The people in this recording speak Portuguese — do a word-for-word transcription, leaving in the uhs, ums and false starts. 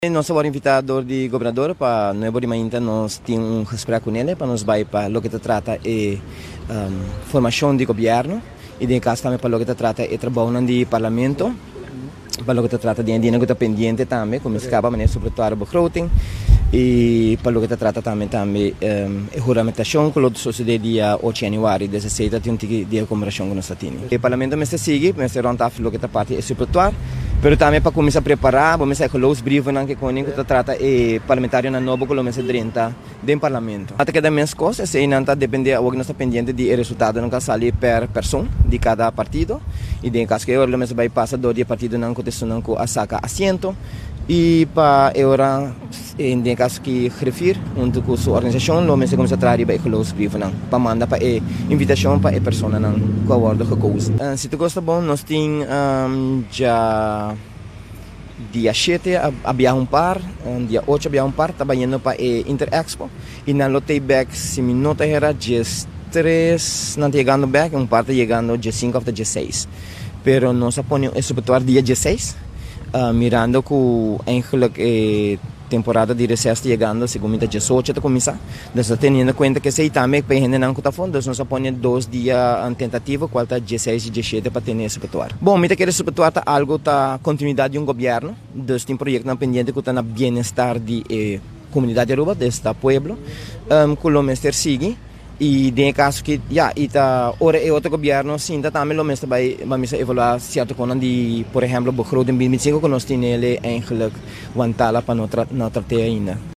Nós somos invitados do governador para nós ainda nós temos um respeito com ele para nos vai para o que se trata é um, formação de governo e de caso também para o que se trata é trabalho no parlamento para o que se trata de dinheiro que está pendente também como se acaba maneira sobretudo a begroting e para o que se trata também também um, a juramentação que o sucede dia oito de janeiro dezesseis tem um dia de comemoração que nós temos. O parlamento me segue, me se ronda o que está parte é sobretudo pero também para começar a preparar, vamos a colar os brivos que com que trata é parlamentário na novo que começa trinta do parlamento. Até que da minhas coisas, e não depende o que nós está pendente de resultado não sale per pessoa de cada partido e de caso que eu me vai passar do dia partido não que não a saca assento e para agora em caso que refere junto com sua organização lo mesmo começa a trazer para colar os brivos não para mandar para a invitação para a pessoa não com a ordem que coisa. Se tu gosta bom nós tem um, já dia sete havia um par, um, dia oito havia um par trabalhando para a Interexpo e na lote back se me nota era dia três não chegando back um par chegando dia cinco até dia seis pero nós aponhamos é sobretudo dia dezesseis uh, mirando que eigenlijk eh, temporada de recesso chegando segundo dia dezoito a começar nós tendo em conta que se também para gente não está fundo nós aponhamos dois dias em tentativa qual está dezesseis e dezessete para ter esse repertório. Bom, me quer repertório tá algo tá continuidade de um governo deste projeto não pendente que está na bem-estar de eh, comunidade aruba deste pueblo um, que o mestre sigue e de caso que já ita ora é outro governo sim também o mestre vai vamos evaluar certo conan de por exemplo o begroting dois mil e vinte e cinco que nós temos ele eigenlijk wantala para não tratar ainda.